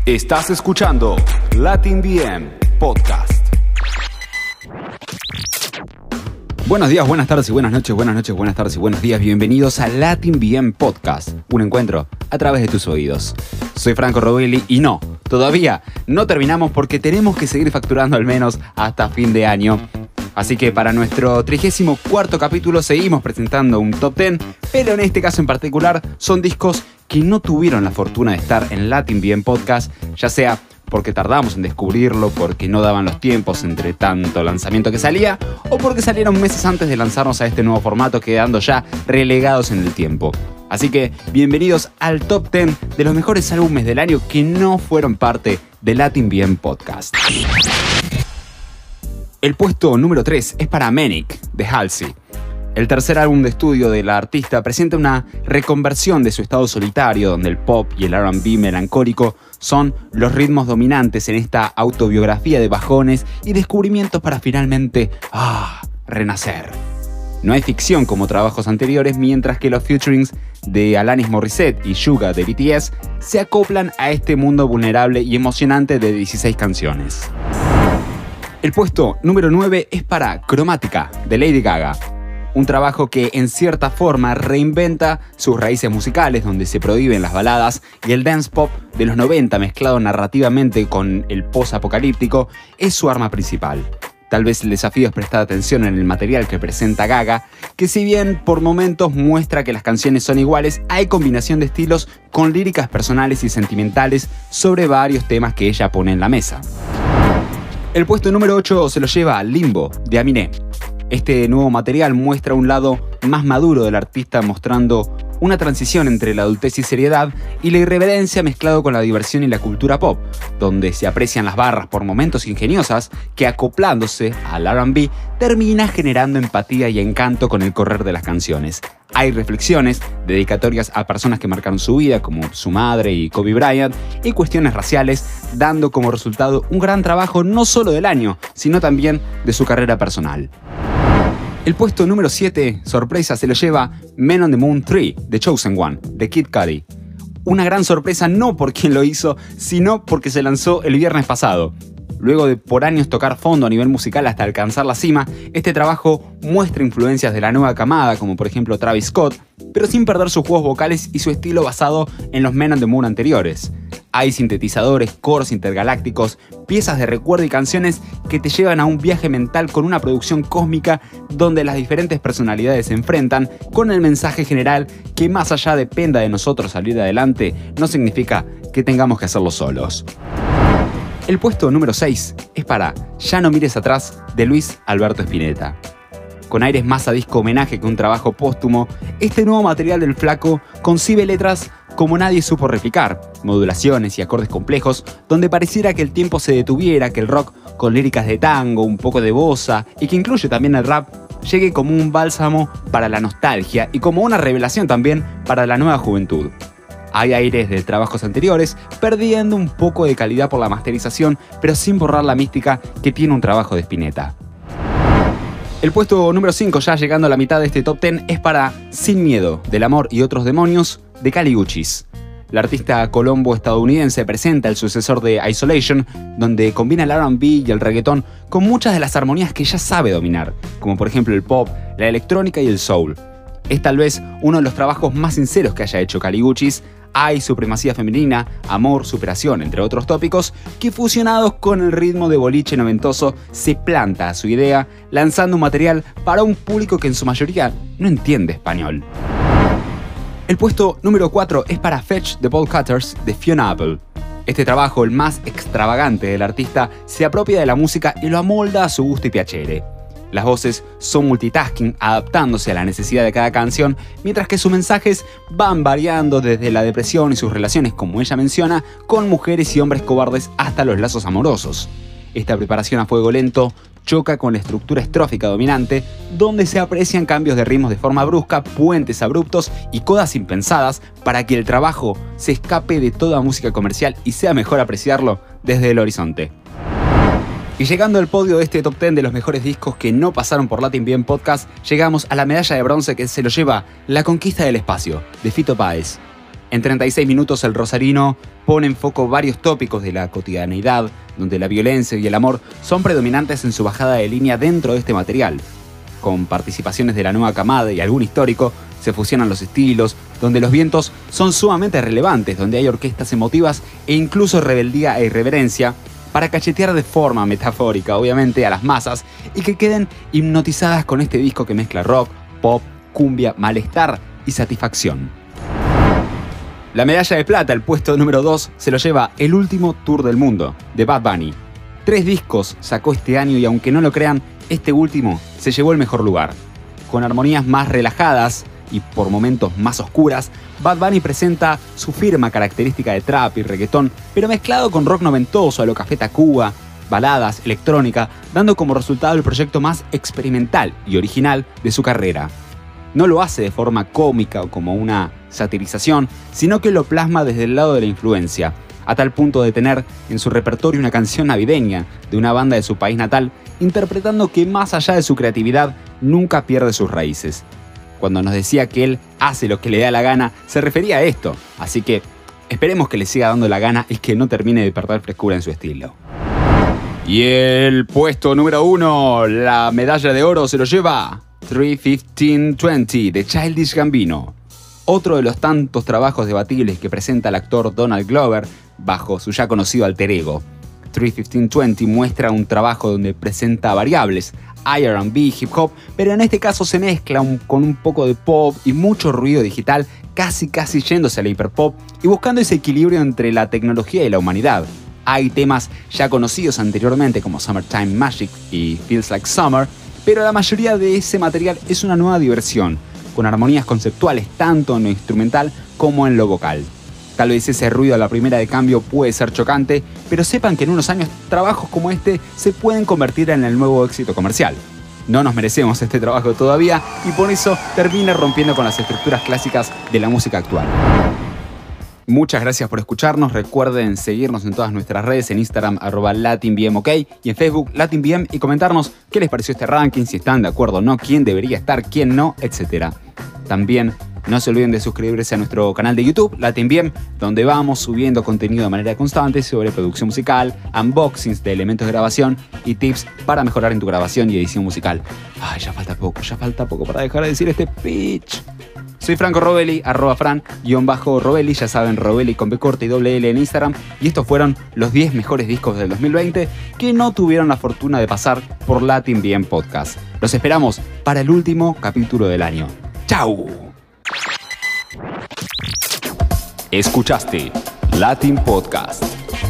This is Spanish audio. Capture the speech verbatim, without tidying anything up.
Estás escuchando Latin B M Podcast. Buenos días, buenas tardes y buenas noches, buenas noches, buenas tardes y buenos días. Bienvenidos a Latin B M Podcast, un encuentro a través de tus oídos. Soy Franco Robelli y no, todavía no terminamos porque tenemos que seguir facturando al menos hasta fin de año. Así que para nuestro trigésimo cuarto capítulo seguimos presentando un top diez, pero en este caso en particular son discos que no tuvieron la fortuna de estar en Latin B M Podcast, ya sea porque tardamos en descubrirlo, porque no daban los tiempos entre tanto lanzamiento que salía, o porque salieron meses antes de lanzarnos a este nuevo formato, quedando ya relegados en el tiempo. Así que bienvenidos al top diez de los mejores álbumes del año que no fueron parte de Latin B M Podcast. El puesto número tres es para Manic, de Halsey. El tercer álbum de estudio de la artista presenta una reconversión de su estado solitario, donde el pop y el R and B melancólico son los ritmos dominantes en esta autobiografía de bajones y descubrimientos para finalmente, ah, renacer. No hay ficción como trabajos anteriores, mientras que los featurings de Alanis Morissette y Suga de B T S se acoplan a este mundo vulnerable y emocionante de dieciséis canciones. El puesto número nueve es para Cromática, de Lady Gaga. Un trabajo que en cierta forma reinventa sus raíces musicales, donde se prohíben las baladas y el dance pop de los noventa mezclado narrativamente con el post-apocalíptico es su arma principal. Tal vez el desafío es prestar atención en el material que presenta Gaga, que si bien por momentos muestra que las canciones son iguales, hay combinación de estilos con líricas personales y sentimentales sobre varios temas que ella pone en la mesa. El puesto número ocho se lo lleva Limbo, de Aminé. Este nuevo material muestra un lado más maduro del artista, mostrando una transición entre la adultez y seriedad y la irreverencia mezclado con la diversión y la cultura pop, donde se aprecian las barras por momentos ingeniosas que, acoplándose al R and B, termina generando empatía y encanto con el correr de las canciones. Hay reflexiones, dedicatorias a personas que marcaron su vida, como su madre y Kobe Bryant, y cuestiones raciales, dando como resultado un gran trabajo no solo del año, sino también de su carrera personal. El puesto número siete, sorpresa, se lo lleva Men on the Moon tres, The Chosen One, de Kid Cudi. Una gran sorpresa no por quien lo hizo, sino porque se lanzó el viernes pasado. Luego de por años tocar fondo a nivel musical hasta alcanzar la cima, este trabajo muestra influencias de la nueva camada, como por ejemplo Travis Scott, pero sin perder sus juegos vocales y su estilo basado en los Men on the Moon anteriores. Hay sintetizadores, coros intergalácticos, piezas de recuerdo y canciones que te llevan a un viaje mental con una producción cósmica donde las diferentes personalidades se enfrentan con el mensaje general que, más allá dependa de nosotros salir adelante, no significa que tengamos que hacerlo solos. El puesto número seis es para Ya no mires atrás, de Luis Alberto Spinetta. Con aires más a disco homenaje que un trabajo póstumo, este nuevo material del flaco concibe letras como nadie supo replicar, modulaciones y acordes complejos, donde pareciera que el tiempo se detuviera, que el rock con líricas de tango, un poco de bossa y que incluye también el rap, llegue como un bálsamo para la nostalgia y como una revelación también para la nueva juventud. Hay aires de trabajos anteriores, perdiendo un poco de calidad por la masterización, pero sin borrar la mística que tiene un trabajo de Spinetta. El puesto número cinco, ya llegando a la mitad de este top diez, es para Sin Miedo, del Amor y Otros Demonios, de Kali Uchis. La artista colombo-estadounidense presenta el sucesor de Isolation, donde combina el R and B y el reggaetón con muchas de las armonías que ya sabe dominar, como por ejemplo el pop, la electrónica y el soul. Es tal vez uno de los trabajos más sinceros que haya hecho Kali Uchis. Hay supremacía femenina, amor, superación, entre otros tópicos, que fusionados con el ritmo de boliche noventoso se planta a su idea, lanzando un material para un público que en su mayoría no entiende español. El puesto número cuatro es para Fetch the Ball Cutters, de Fiona Apple. Este trabajo, el más extravagante del artista, se apropia de la música y lo amolda a su gusto y piacere. Las voces son multitasking, adaptándose a la necesidad de cada canción, mientras que sus mensajes van variando desde la depresión y sus relaciones, como ella menciona, con mujeres y hombres cobardes hasta los lazos amorosos. Esta preparación a fuego lento choca con la estructura estrófica dominante, donde se aprecian cambios de ritmos de forma brusca, puentes abruptos y codas impensadas para que el trabajo se escape de toda música comercial y sea mejor apreciarlo desde el horizonte. Y llegando al podio de este top diez de los mejores discos que no pasaron por Latin B M Podcast, llegamos a la medalla de bronce que se lo lleva La Conquista del Espacio, de Fito Páez. En treinta y seis minutos el rosarino pone en foco varios tópicos de la cotidianeidad, donde la violencia y el amor son predominantes en su bajada de línea dentro de este material. Con participaciones de la nueva camada y algún histórico, se fusionan los estilos, donde los vientos son sumamente relevantes, donde hay orquestas emotivas e incluso rebeldía e irreverencia, para cachetear de forma metafórica, obviamente, a las masas y que queden hipnotizadas con este disco que mezcla rock, pop, cumbia, malestar y satisfacción. La medalla de plata, el puesto número dos, se lo lleva El Último Tour del Mundo, de Bad Bunny. Tres discos sacó este año y aunque no lo crean, este último se llevó el mejor lugar. Con armonías más relajadas y por momentos más oscuras, Bad Bunny presenta su firma característica de trap y reggaetón, pero mezclado con rock noventoso a lo Café Tacuba, baladas, electrónica, dando como resultado el proyecto más experimental y original de su carrera. No lo hace de forma cómica o como una satirización, sino que lo plasma desde el lado de la influencia, a tal punto de tener en su repertorio una canción navideña de una banda de su país natal, interpretando que más allá de su creatividad, nunca pierde sus raíces. Cuando nos decía que él hace lo que le da la gana, se refería a esto, así que esperemos que le siga dando la gana y que no termine de perder frescura en su estilo. Y el puesto número uno, la medalla de oro se lo lleva tres quince veinte de Childish Gambino. Otro de los tantos trabajos debatibles que presenta el actor Donald Glover bajo su ya conocido alter ego. tres quince veinte muestra un trabajo donde presenta variables, R and B, hip hop, pero en este caso se mezcla un, con un poco de pop y mucho ruido digital, casi casi yéndose a la hiperpop y buscando ese equilibrio entre la tecnología y la humanidad. Hay temas ya conocidos anteriormente como Summertime Magic y Feels Like Summer, pero la mayoría de ese material es una nueva diversión, con armonías conceptuales tanto en lo instrumental como en lo vocal. Tal vez ese ruido a la primera de cambio puede ser chocante, pero sepan que en unos años trabajos como este se pueden convertir en el nuevo éxito comercial. No nos merecemos este trabajo todavía y por eso termina rompiendo con las estructuras clásicas de la música actual. Muchas gracias por escucharnos. Recuerden seguirnos en todas nuestras redes, en Instagram arroba LatinBMOK y en Facebook LatinBM, y comentarnos qué les pareció este ranking, si están de acuerdo o no, quién debería estar, quién no, etcétera. También no se olviden de suscribirse a nuestro canal de YouTube, LatinBM, donde vamos subiendo contenido de manera constante sobre producción musical, unboxings de elementos de grabación y tips para mejorar en tu grabación y edición musical. Ay, ya falta poco, ya falta poco para dejar de decir este pitch. Soy Franco Robelli, arroba Fran, guión bajo Robelli, ya saben, Robelli con B corta y doble L en Instagram, y estos fueron los diez mejores discos del dos mil veinte que no tuvieron la fortuna de pasar por LatinBM Podcast. Los esperamos para el último capítulo del año. ¡Chau! Escuchaste Latin Podcast.